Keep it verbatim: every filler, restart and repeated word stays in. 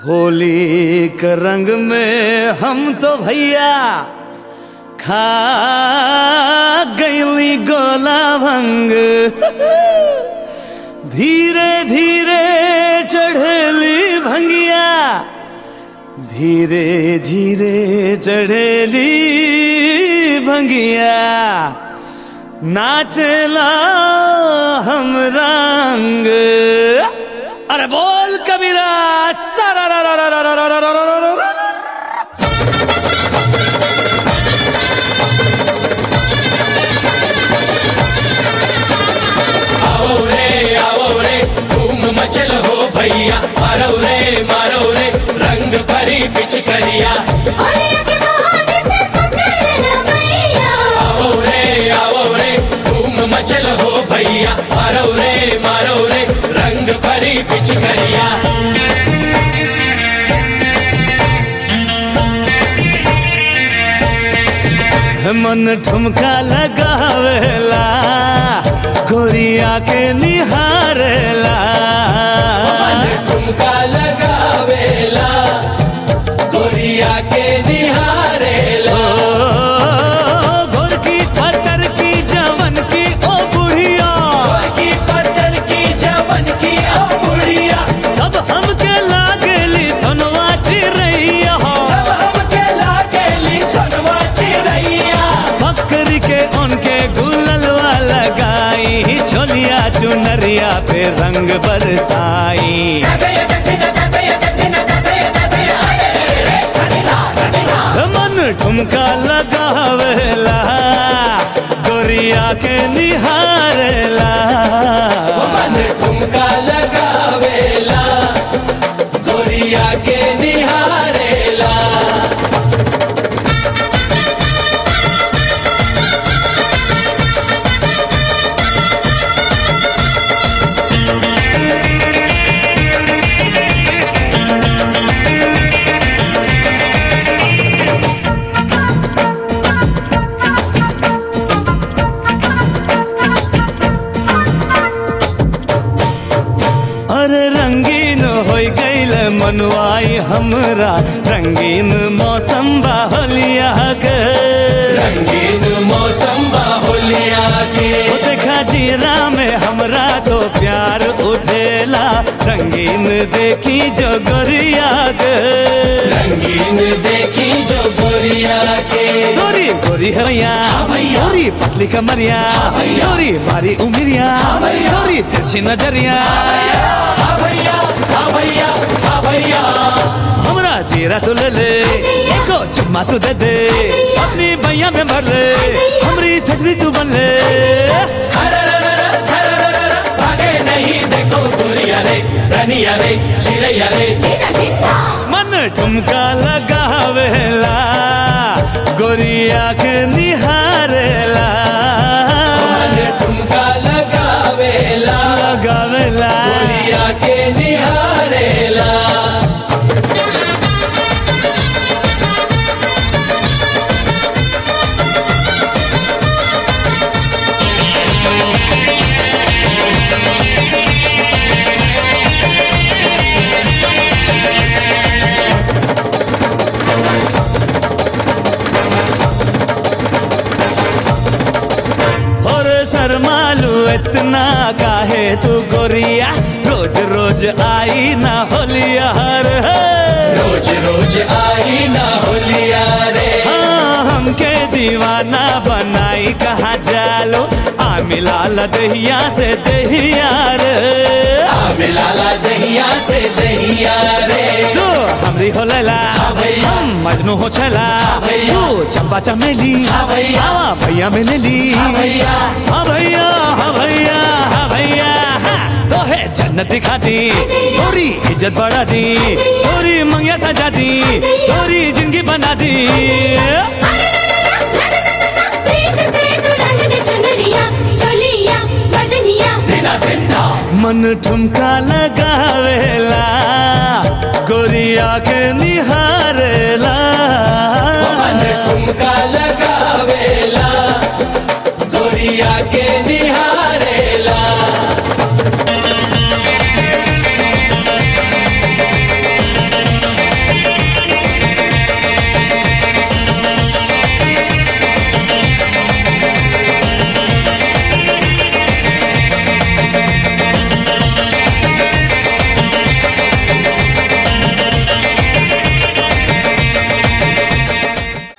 होली के रंग में हम तो भैया खा गईली गोला भंग। धीरे धीरे चढ़ेली भंगिया, धीरे धीरे चढ़ेली भंगिया, नाचला हम रंग। अरे बोल कबीरा सारा रा रा रा रा रा रा रा रा रा रा रा। आओ रे आओ रे धूम मचल हो भैया, मारो रे मारो रे रंग भरी पिचकारिया। आओ रे आओ रे धूम मचल हो भैया, मारो रे मारो रे रंग भरी पिचकारिया। मन ठुमका लगावेला, गोरिया के निहारेला। मन ठुमका लगावेला, गोरिया के निहारेला। गोर की पत्थर की जवन की ओ बुढ़िया, गोर की पत्थर की जवन की ओ बुढ़िया, सब हमके लागेली सोनवा चिरैया। सब हमके लागेली सोनवा चिरैया। बकरी के उनके गुललवा लगाई, छोलिया चुनरिया पे रंग बरसाई। मन ठुमका लगावेला, गोरिया के निहारेला। मन ठुमका लगावेला, गोरिया के निहारेला। अरे रंगीन होई गईल मनुआई हमरा, रंगीन मौसम बा होलिया के। रंगीन मौसम बा होलिया के। ओ देखा जीरा में हमरा तो प्यार उठेला, रंगीन देखी जो गोरिया के। रंगीन देखी जो गोरिया के। गोरी गोरी हैया, गोरी पतली कमरिया, गोरी मारी उमरिया, गोरी तिरछी नजरिया। भैया भैया भैया हमरा जीरा तू ले ले, एको चुम्मा तू दे दे, अपनी भैया में भर ले, हमरी सजरी तू बन ले। भागे नहीं देखो गोरिया रे, रनिया रे, चिरैया रे। मन ठुमका लगावेला, गोरिया के निहारेला। मन ठुमका लगावेला, लगावेला, गोरिया के निहारेला। और शर्मालू इतना काहे तू गोरिया, रोज रोज आई ना होलिया रे। रोज रोज आई ना होलिया रे। हाँ, हमके दीवाना बनाई कहाँ जालो, आ मिलाला दहिया से दहिया रे। आ मिलाला दहिया से दहिया रे। तू हमरी हो लैला, भैया। हम मजनू हो छैला, भैया। तू चंपा चमेली, हाँ भैया। हाँ भैया में ले ली। भैया हाँ भैया हाँ भैया हाँ भैया, हाँ तो है जन्नत दिखा दी, थोड़ी इज्जत बढ़ा दी, थोड़ी मंगिया सजा दी, थोड़ी जिंदगी बना दी। दिना दिना मन ठुमका लगावेला, गोरिया के निहारेला। मन ठुमका लगावेला, गोरिया के